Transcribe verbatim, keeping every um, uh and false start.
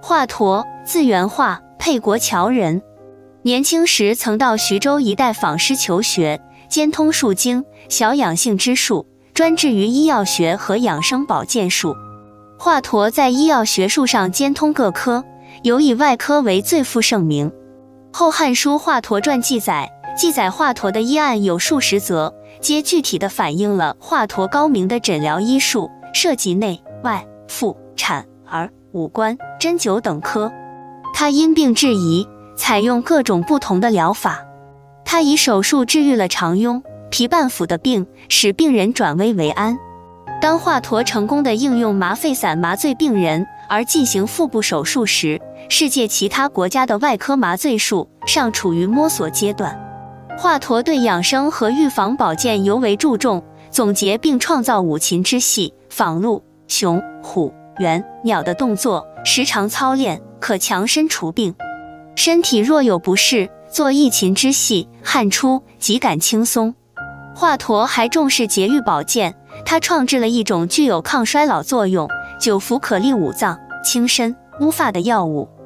华佗，字元化，沛国谯人。年轻时曾到徐州一带访师求学，兼通数经，晓养性之术，专治于医药学和养生保健术。华佗在医药学术上兼通各科，尤以外科为最负盛名。《后汉书·华佗传》记载，记载华佗的医案有数十则，皆具体地反映了华佗高明的诊疗医术，涉及内外妇产儿五官针灸等科。他因病制宜，采用各种不同的疗法。他以手术治愈了肠痈、皮瓣腐的病，使病人转危为安。当华佗成功地应用麻沸散麻醉病人而进行腹部手术时，世界其他国家的外科麻醉术尚处于摸索阶段。华佗对养生和预防保健尤为注重，总结并创造五禽之戏，仿鹿、熊、虎、猿、鸟的动作，时常操练，可强身除病。身体若有不适，做一禽之戏，汗出即感轻松。华佗还重视节育保健，他创制了一种具有抗衰老作用、久服可利五脏、轻身、乌发的药物。